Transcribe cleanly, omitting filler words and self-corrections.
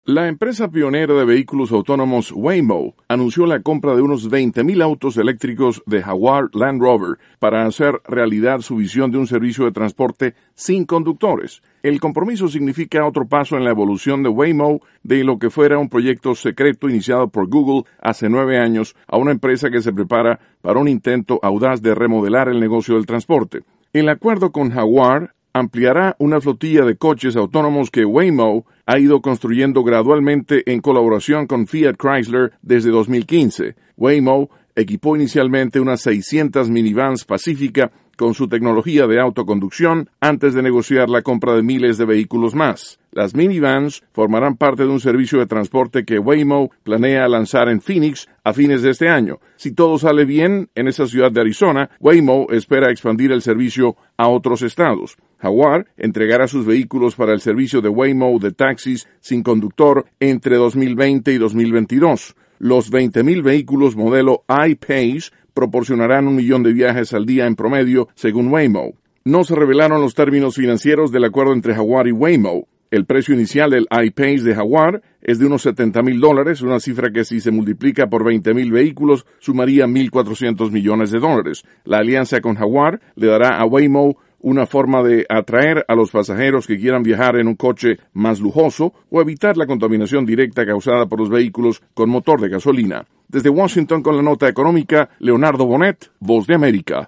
La empresa pionera de vehículos autónomos Waymo anunció la compra de unos 20.000 autos eléctricos de Jaguar Land Rover para hacer realidad su visión de un servicio de transporte sin conductores. El compromiso significa otro paso en la evolución de Waymo de lo que fuera un proyecto secreto iniciado por Google hace 9 años a una empresa que se prepara para un intento audaz de remodelar el negocio del transporte. El acuerdo con Jaguar ampliará una flotilla de coches autónomos que Waymo ha ido construyendo gradualmente en colaboración con Fiat Chrysler desde 2015. Waymo equipó inicialmente unas 600 minivans Pacifica con su tecnología de autoconducción antes de negociar la compra de miles de vehículos más. Las minivans formarán parte de un servicio de transporte que Waymo planea lanzar en Phoenix a fines de este año. Si todo sale bien en esa ciudad de Arizona, Waymo espera expandir el servicio a otros estados. Jaguar entregará sus vehículos para el servicio de Waymo de taxis sin conductor entre 2020 y 2022. Los 20.000 vehículos modelo I-Pace proporcionarán 1 millón de viajes al día en promedio, según Waymo. No se revelaron los términos financieros del acuerdo entre Jaguar y Waymo. El precio inicial del I-Pace de Jaguar es de unos $70.000, una cifra que si se multiplica por 20.000 vehículos sumaría $1.400 millones. La alianza con Jaguar le dará a Waymo una forma de atraer a los pasajeros que quieran viajar en un coche más lujoso o evitar la contaminación directa causada por los vehículos con motor de gasolina. Desde Washington con la nota económica, Leonardo Bonet, Voz de América.